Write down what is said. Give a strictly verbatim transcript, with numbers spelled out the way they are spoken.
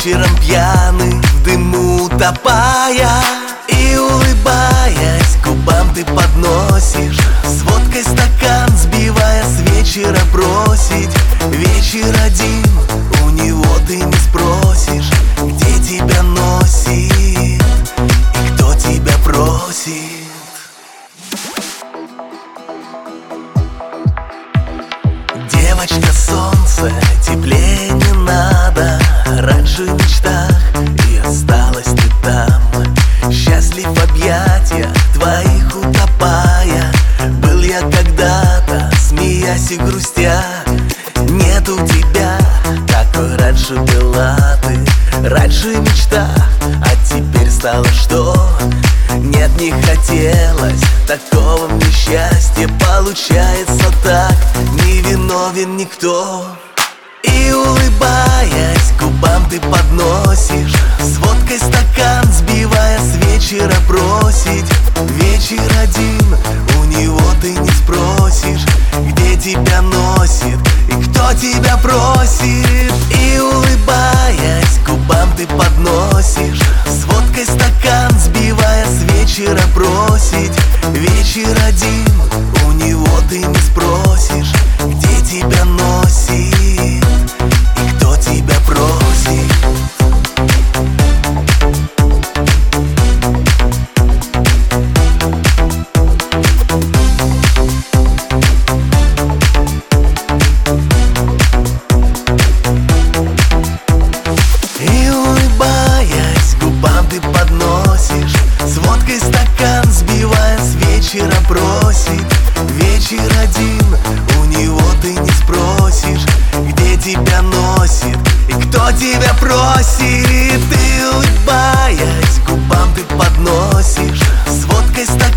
вечером пьяный, в дыму утопая. И улыбаясь, к губам ты подносишь с водкой стакан, сбивая с вечера просить. Вечер один, у него ты не спросишь, где тебя носит и кто тебя просит. Девочка, солнце, теплее не надо. Раньше в мечтах, и осталась ты там. Счастлив в объятиях твоих утопая. Был я когда-то, смеясь и грустя. Нету тебя, какой раньше была ты. Раньше в мечтах, а теперь стало что? Нет, не хотелось такого мне счастья. Получается так, не виновен никто. И улыбаясь, к губам ты подносишь с водкой стакан, сбивая с вечера просить. Вечер один, у него ты не спросишь, где тебя носит и кто тебя просит. И улыбаясь, к губам ты подносишь с водкой стакан, сбивая с вечера просить. Вечер один, у него ты не спросишь, где тебя носит и кто тебя просит. И улыбаясь, к губам ты подносишь с водкой стакан, сбивая с вечера просит. Вечер один, у него ты не спросишь, где тебя носит и кто тебя просит. И улыбаясь, к губам ты подносишь с водкой стакан,